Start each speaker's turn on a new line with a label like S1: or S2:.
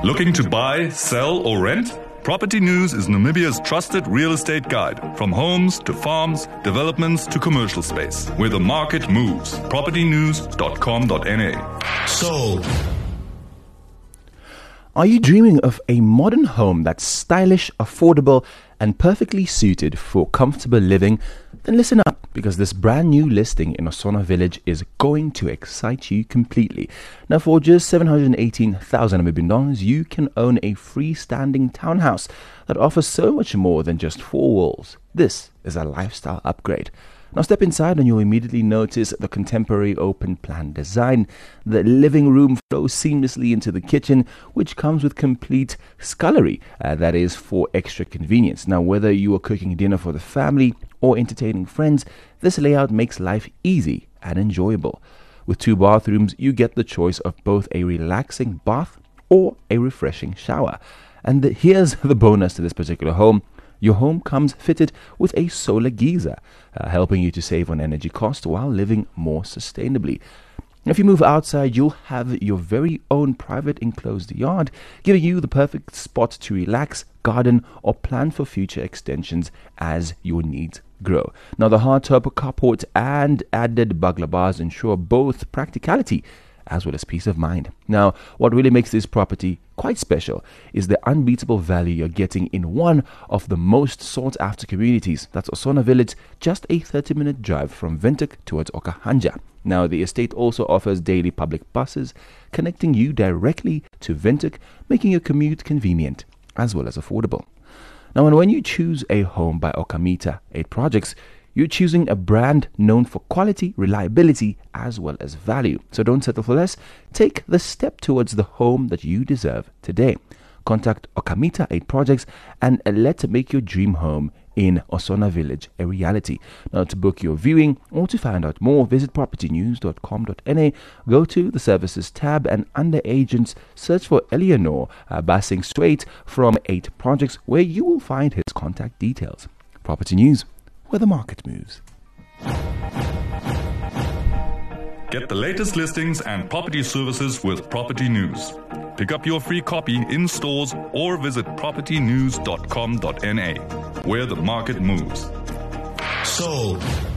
S1: Looking to buy, sell, or rent? Property News is Namibia's trusted real estate guide. From homes to farms, developments to commercial space. Where the market moves. propertynews.com.na.
S2: Sold.
S3: Are you dreaming of a modern home that's stylish, affordable, and perfectly suited for comfortable living? Then listen up, because this brand new listing in Osona Village is going to excite you completely. Now, for just 718,000 Namibian dollars, you can own a freestanding townhouse that offers so much more than just four walls. This is a lifestyle upgrade. Now step inside and you'll immediately notice the contemporary open plan design. The living room flows seamlessly into the kitchen, which comes with complete scullery, that is for extra convenience. Now, whether you are cooking dinner for the family or entertaining friends, this layout makes life easy and enjoyable. With 2 bathrooms, you get the choice of both a relaxing bath or a refreshing shower. And here's the bonus to this particular home. Your home comes fitted with a solar geyser, helping you to save on energy cost while living more sustainably. If you move outside, you'll have your very own private enclosed yard, giving you the perfect spot to relax, garden, or plan for future extensions as your needs grow. Now, the hardtop carport and added bugler bars ensure both practicality as well as peace of mind. Now, what really makes this property quite special is the unbeatable value you're getting in one of the most sought after communities. That's Osona Village, just a 30-minute drive from Windhoek towards Okahanja. Now, the estate also offers daily public buses connecting you directly to Windhoek, making your commute convenient as well as affordable. Now, and when you choose a home by Okamita 8 Projects, you're choosing a brand known for quality, reliability, as well as value. So don't settle for less. Take the step towards the home that you deserve today. Contact Okamita 8 Projects and let's make your dream home in Osona Village a reality. Now, to book your viewing or to find out more, visit propertynews.com.na. Go to the Services tab and under Agents, search for Eleanor Basing Straight from 8 Projects, where you will find his contact details. Property News, where the market moves.
S1: Get the latest listings and property services with Property News. Pick up your free copy in stores or visit propertynews.com.na, where the market moves.
S2: Sold.